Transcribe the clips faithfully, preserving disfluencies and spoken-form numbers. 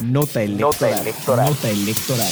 Nota electoral. Nota electoral. Nota electoral.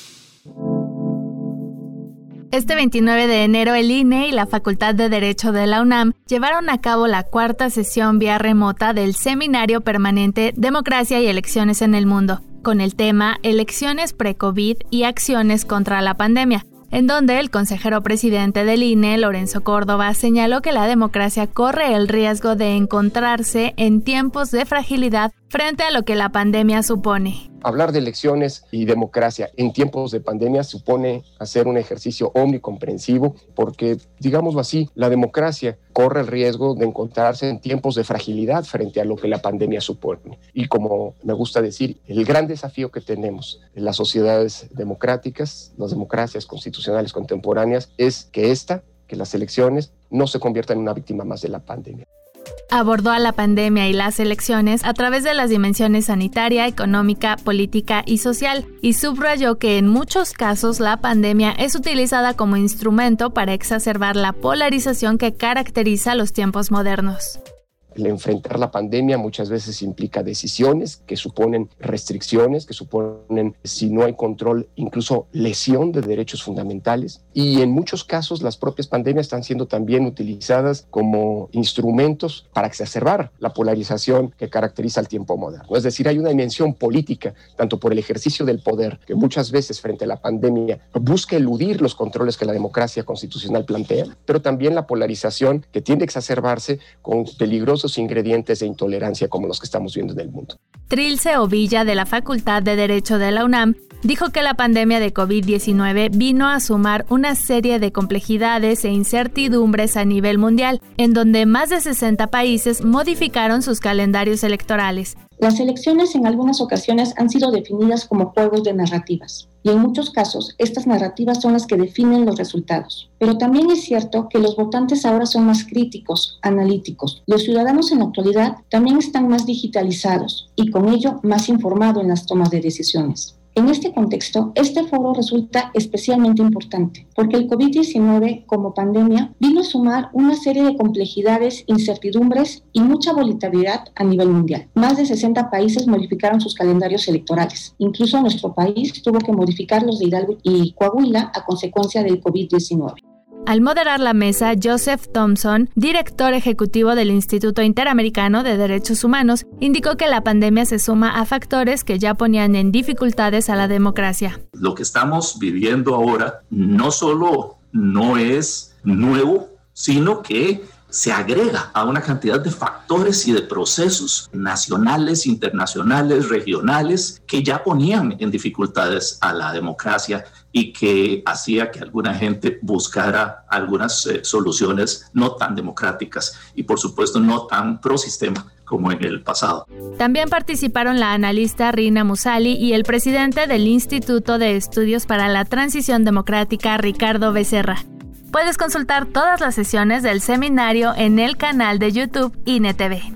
Este veintinueve de enero el I N E y la Facultad de Derecho de la UNAM llevaron a cabo la cuarta sesión vía remota del Seminario Permanente Democracia y Elecciones en el Mundo, con el tema Elecciones pre-COVID y acciones contra la pandemia, en donde el consejero presidente del I N E, Lorenzo Córdoba, señaló que la democracia corre el riesgo de encontrarse en tiempos de fragilidad frente a lo que la pandemia supone. Hablar de elecciones y democracia en tiempos de pandemia supone hacer un ejercicio omnicomprensivo porque, digámoslo así, la democracia corre el riesgo de encontrarse en tiempos de fragilidad frente a lo que la pandemia supone. Y como me gusta decir, el gran desafío que tenemos en las sociedades democráticas, las democracias constitucionales contemporáneas, es que esta, que las elecciones, no se conviertan en una víctima más de la pandemia. Abordó a la pandemia y las elecciones a través de las dimensiones sanitaria, económica, política y social, y subrayó que en muchos casos la pandemia es utilizada como instrumento para exacerbar la polarización que caracteriza los tiempos modernos. El enfrentar la pandemia muchas veces implica decisiones que suponen restricciones, que suponen, si no hay control, incluso lesión de derechos fundamentales. Y en muchos casos las propias pandemias están siendo también utilizadas como instrumentos para exacerbar la polarización que caracteriza el tiempo moderno. Es decir, hay una dimensión política, tanto por el ejercicio del poder, que muchas veces frente a la pandemia busca eludir los controles que la democracia constitucional plantea, pero también la polarización que tiende a exacerbarse con peligrosos ingredientes de intolerancia como los que estamos viendo en el mundo. Trilce Ovilla, de la Facultad de Derecho de la UNAM, dijo que la pandemia de COVID diecinueve vino a sumar una serie de complejidades e incertidumbres a nivel mundial, en donde más de sesenta países modificaron sus calendarios electorales. Las elecciones en algunas ocasiones han sido definidas como juegos de narrativas, y en muchos casos estas narrativas son las que definen los resultados. Pero también es cierto que los votantes ahora son más críticos, analíticos. Los ciudadanos en la actualidad también están más digitalizados y con ello más informados en las tomas de decisiones. En este contexto, este foro resulta especialmente importante, porque el COVID diecinueve, como pandemia, vino a sumar una serie de complejidades, incertidumbres y mucha volatilidad a nivel mundial. Más de sesenta países modificaron sus calendarios electorales. Incluso nuestro país tuvo que modificar los de Hidalgo y Coahuila a consecuencia del COVID diecinueve. Al moderar la mesa, Joseph Thompson, director ejecutivo del Instituto Interamericano de Derechos Humanos, indicó que la pandemia se suma a factores que ya ponían en dificultades a la democracia. Lo que estamos viviendo ahora no solo no es nuevo, sino que se agrega a una cantidad de factores y de procesos nacionales, internacionales, regionales, que ya ponían en dificultades a la democracia y que hacía que alguna gente buscara algunas eh, soluciones no tan democráticas y, por supuesto, no tan pro sistema como en el pasado. También participaron la analista Rina Musali y el presidente del Instituto de Estudios para la Transición Democrática, Ricardo Becerra. Puedes consultar todas las sesiones del seminario en el canal de YouTube I N E T V.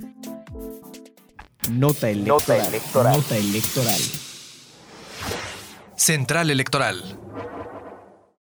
Nota electoral. Nota electoral. Nota electoral. Central Electoral.